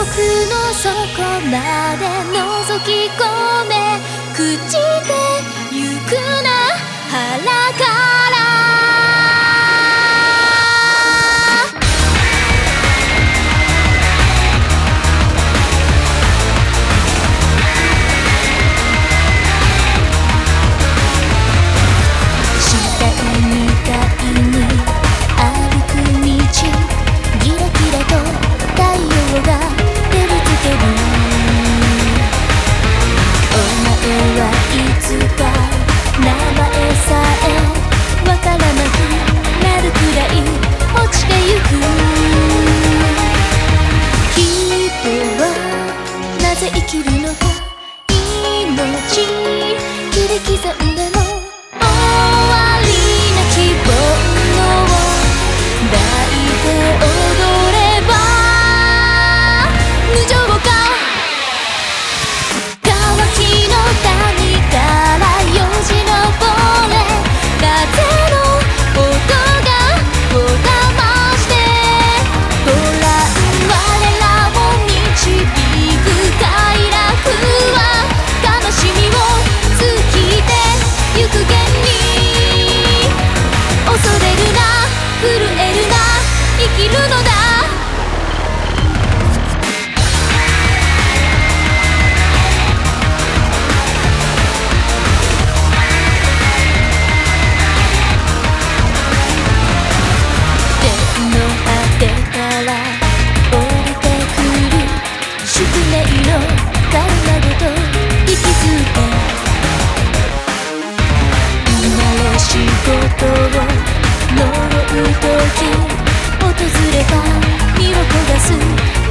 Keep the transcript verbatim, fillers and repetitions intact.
僕の底まで覗き込め朽ちてゆくな腹から生きるのか命切り刻んでも終わりなき煩悩抱いて踊れば無情か乾きの谷からよじ登れ風の音がこだましてほら我らを導く生きるのだ天の果てから降りてくる宿命の体ごと引きずって生まれ仕事を呪う時訪れた身を焦がす